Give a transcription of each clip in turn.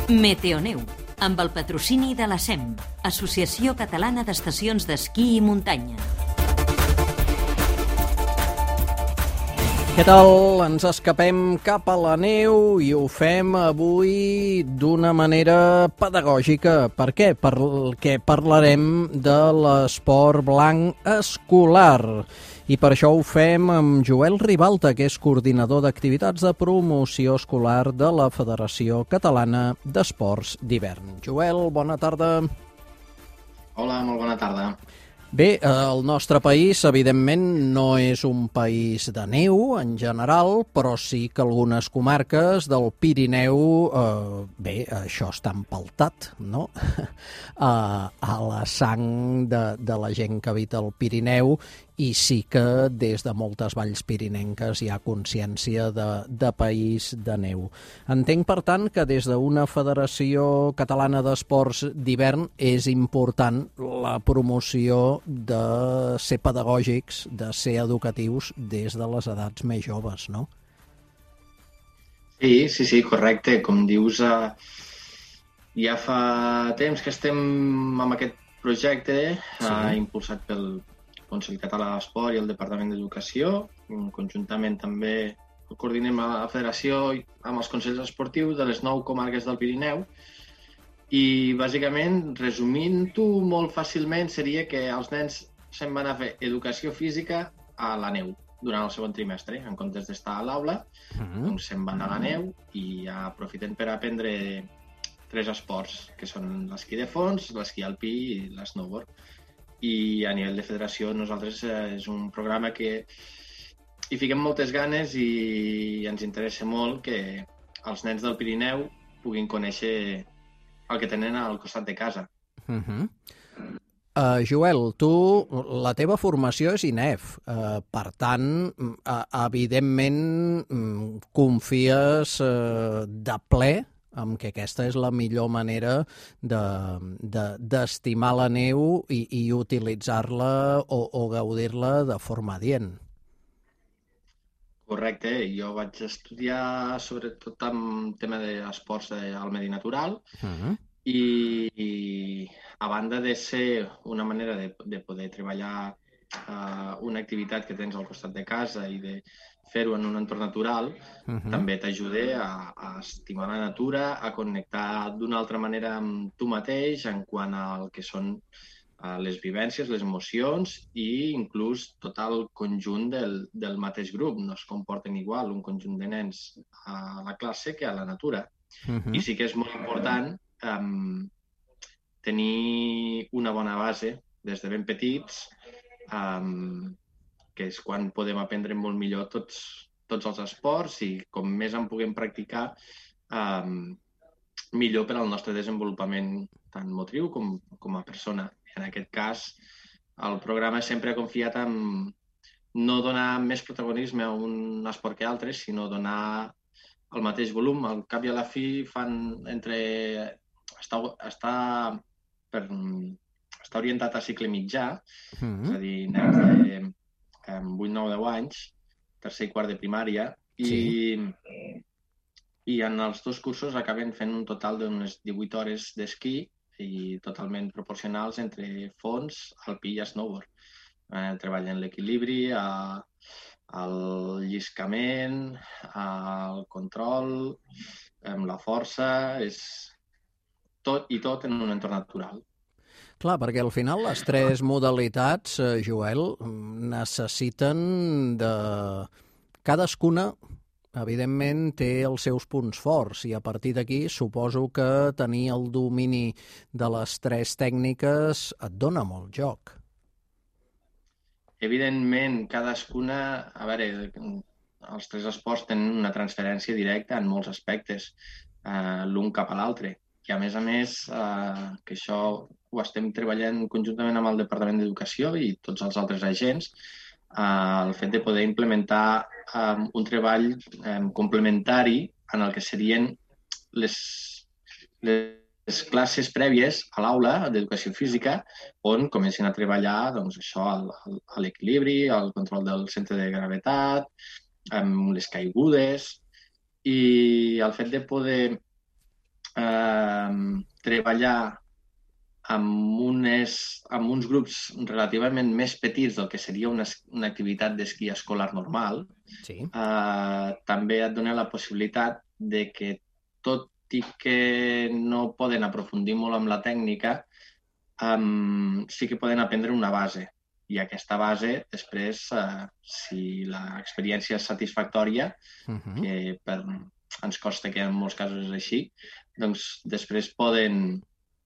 Meteoneu, amb el patrocini de la SEM, Associació Catalana d'Estacions d'Esquí i Muntanya. Què tal? Ens escapem cap a la neu i ho fem avui d'una manera pedagògica. Per què? Perquè parlarem de l'esport blanc escolar. I per això ho fem amb Joel Ribalta, que és coordinador d'activitats de promoció escolar de la Federació Catalana d'Esports d'Hivern. Joel, bona tarda. Hola, molt bona tarda. Bé, el nostre país, evidentment, no és un país de neu en general, però sí que algunes comarques del Pirineu, bé, això està empeltat, no? A la sang de la gent que habita el Pirineu, i sí que des de moltes valls pirinenques hi ha consciència de país de neu. Entenc, per tant, que des d'una Federació Catalana d'Esports d'Hivern és important la promoció de ser pedagògics, de ser educatius des de les edats més joves, no? Sí, correcte. Com dius, ja fa temps que estem amb aquest projecte, impulsat pel Consell Català d'Esport i el Departament d'Educació. Conjuntament també el coordinem a la Federació amb els consells esportius de les 9 comarques del Pirineu. I, bàsicament, resumint-ho molt fàcilment, seria que els nens se'n van a fer educació física a la neu durant el segon trimestre. En comptes d'estar a l'aula, doncs se'n van a la neu i ja aprofiten per aprendre 3 esports, que són l'esquí de fons, l'esquí alpí i l'snowboard. I a nivell de federació nosaltres és un programa que hi fiquem moltes ganes i ens interessa molt que els nens del Pirineu puguin conèixer el que tenen al costat de casa. Joel, tu, la teva formació és INEF, per tant, evidentment, confies de ple amb que aquesta és la millor manera d'estimar la neu i utilitzar-la o gaudir-la de forma adient. Correcte. Jo vaig estudiar sobretot amb tema d'esports al medi natural i a banda de ser una manera de poder treballar una activitat que tens al costat de casa i de fer-ho en un entorn natural, també t'ajuda a estimar la natura, a connectar d'una altra manera amb tu mateix en quant al que són les vivències, les emocions i inclús tot el conjunt del mateix grup. No es comporten igual un conjunt de nens a la classe que a la natura. I sí que és molt important tenir una bona base des de ben petits, que és quan podem aprendre molt millor tots els esports i com més en puguem practicar, millor per al nostre desenvolupament tant motriu com a persona. En aquest cas, el programa sempre ha confiat en no donar més protagonisme a un esport que a altres, sinó donar el mateix volum. Al cap i a la fi està orientat a cicle mitjà, és a dir, nens de 8, 9, 10 anys, tercer i quart de primària, i en els 2 cursos acaben fent un total d'unes 18 hores d'esquí i totalment proporcionals entre fons, alpí i snowboard. Treballen l'equilibri, el lliscament, el control, la força, és tot en un entorn natural. Clar, perquè al final les 3 modalitats, Joel, necessiten de... Cadascuna, evidentment, té els seus punts forts i a partir d'aquí suposo que tenir el domini de les 3 tècniques et dona molt joc. Evidentment, cadascuna... A veure, els 3 esports tenen una transferència directa en molts aspectes, l'un cap a l'altre. I a més, que això ho estem treballant conjuntament amb el Departament d'Educació i tots els altres agents, el fet de poder implementar un treball complementari en el que serien les classes prèvies a l'aula d'educació física, on comencen a treballar l'equilibri, el control del centre de gravetat, les caigudes, i el fet de poder treballar amb uns grups relativament més petits del que seria una activitat d'esquí escolar normal, Sí. també et dona la possibilitat de que, tot i que no poden aprofundir molt amb la tècnica, sí que poden aprendre una base. I aquesta base, després, si l'experiència és satisfactòria, que ens consta que en molts casos és així, doncs després poden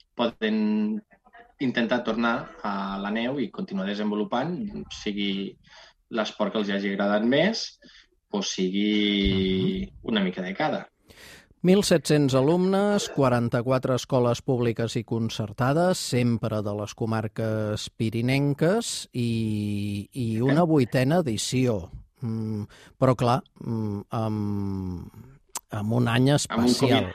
intentar tornar a la neu i continuar desenvolupant, sigui l'esport que els hagi agradat més o sigui una mica de cada. 1.700 alumnes, 44 escoles públiques i concertades, sempre de les comarques pirinenques i una 8a edició. Però, clar, amb un any especial.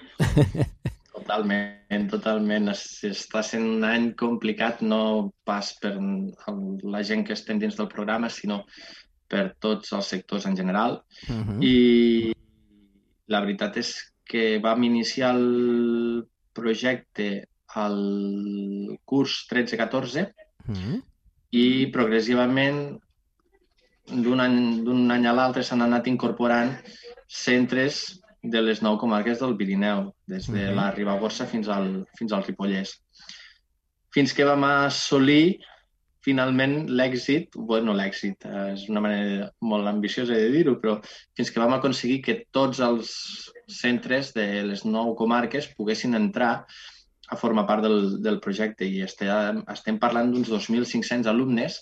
Totalment. Està sent un any complicat, no pas per la gent que estem dins del programa, sinó per tots els sectors en general. I la veritat és que vam iniciar el projecte al curs 13-14 i progressivament d'un any a l'altre s'han anat incorporant centres de les 9 comarques del Pirineu, des de la Ribagorça fins al Ripollès. Fins que vam assolir finalment l'èxit, l'èxit és una manera molt ambiciosa de dir-ho, però fins que vam aconseguir que tots els centres de les 9 comarques poguessin entrar a formar part del projecte. I estem parlant d'uns 2.500 alumnes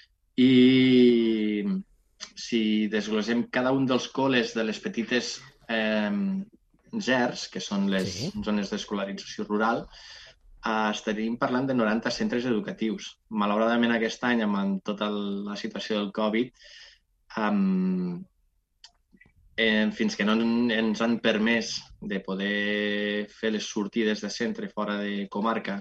i si desglosem cada un dels col·les de les petites GERs, que són les zones d'escolarització rural, estaríem parlant de 90 centres educatius. Malauradament aquest any, amb tota la situació del Covid, fins que no ens han permès de poder fer les sortides de centre fora de comarca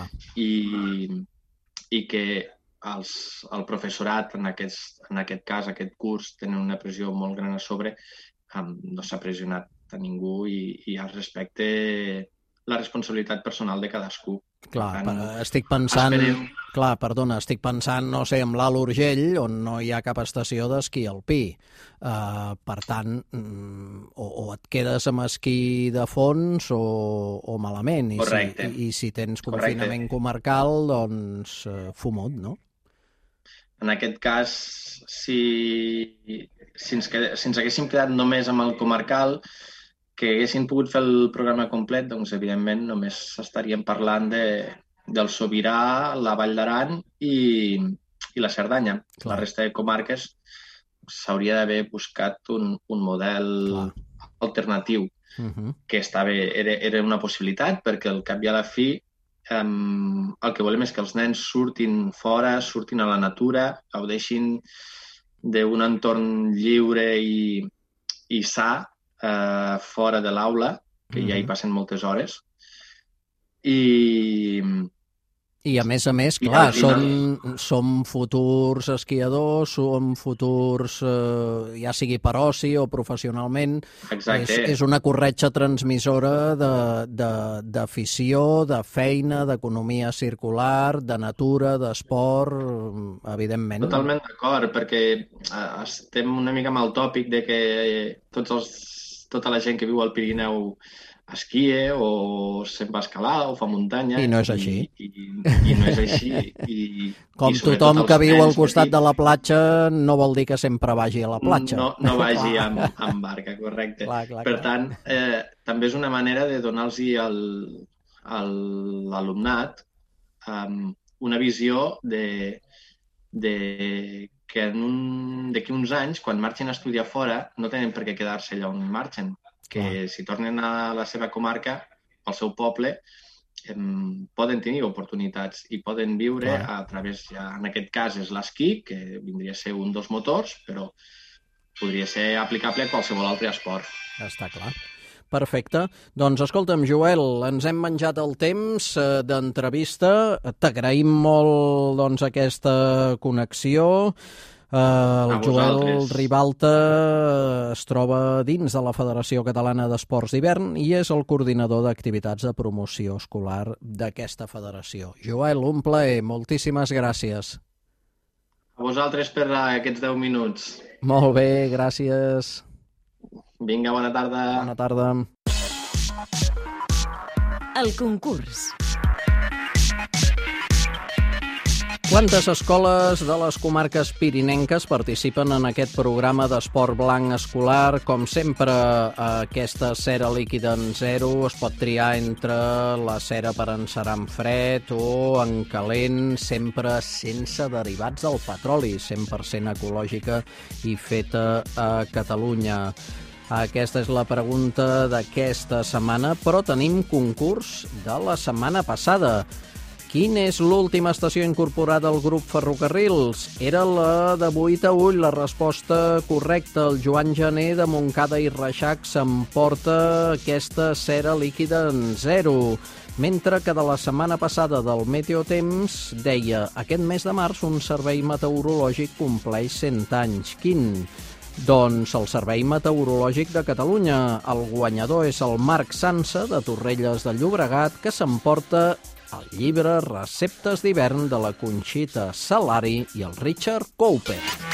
i que el professorat, en aquest cas, aquest curs, tenen una pressió molt gran a sobre, no s'ha pressionat a ningú i es respecta la responsabilitat personal de cadascú. Estic pensant, no sé, en l'Alt Urgell, on no hi ha cap estació d'esquí alpí. Per tant, o et quedes amb esquí de fons o malament. I si tens confinament comarcal, doncs fumut, no? En aquest cas, si ens haguéssim quedat només amb el comarcal, que haguessin pogut fer el programa complet, doncs, evidentment, només estaríem parlant del Sobirà, la Vall d'Aran i la Cerdanya. La resta de comarques s'hauria d'haver buscat un model alternatiu, que era una possibilitat, perquè al cap i a la fi el que volem és que els nens surtin fora, surtin a la natura, gaudeixin d'un entorn lliure i sa, fora de l'aula, que ja hi passen moltes hores. I a més, clar, som futurs esquiadors, som futurs, ja sigui per oci o professionalment. És una corretja transmissora d'afició, de feina, d'economia circular, de natura, d'esport, evidentment. Totalment d'acord, perquè estem una mica amb el tòpic de que tota la gent que viu al Pirineu esquia o se'n va escalar o fa muntanya. I no és així. I no és així. Com tothom que viu al costat de la platja no vol dir que sempre vagi a la platja. No vagi amb barca, correcte. Per tant, també és una manera de donar-los a l'alumnat una visió de que d'aquí uns anys, quan marxin a estudiar fora, no tenen per què quedar-se allà on marxen. Que si tornen a la seva comarca, al seu poble, poden tenir oportunitats i poden viure a través, en aquest cas és l'esquí, que vindria a ser un dels motors, però podria ser aplicable a qualsevol altre esport. Està clar. Perfecte. Doncs escolta'm, Joel, ens hem menjat el temps d'entrevista. T'agraïm molt aquesta connexió. El Joel vosaltres. Ribalta es troba dins de la Federació Catalana d'Esports d'Hivern i és el coordinador d'activitats de promoció escolar d'aquesta federació. Joel, un plaer, moltíssimes gràcies. A vosaltres per aquests 10 minuts. Molt bé, gràcies. Vinga, bona tarda. Bona tarda. El concurs. Quantes escoles de les comarques pirinenques participen en aquest programa d'esport blanc escolar? Com sempre, aquesta cera líquida en zero es pot triar entre la cera per encerar en fred o en calent, sempre sense derivats del petroli, 100% ecològica i feta a Catalunya. Aquesta és la pregunta d'aquesta setmana, però tenim concurs de la setmana passada. Quina és l'última estació incorporada al grup Ferrocarrils? Era la de Boí-Taüll, la resposta correcta. El Joan Gené de Montcada i Reixac s'emporta aquesta cera líquida en zero. Mentre que de la setmana passada del Meteotemps deia aquest mes de març un servei meteorològic compleix 100 anys. Quin? Doncs el Servei Meteorològic de Catalunya. El guanyador és el Marc Sansa, de Torrelles de Llobregat, que s'emporta el llibre Receptes d'hivern de la Conxita Salari i el Richard Cooper.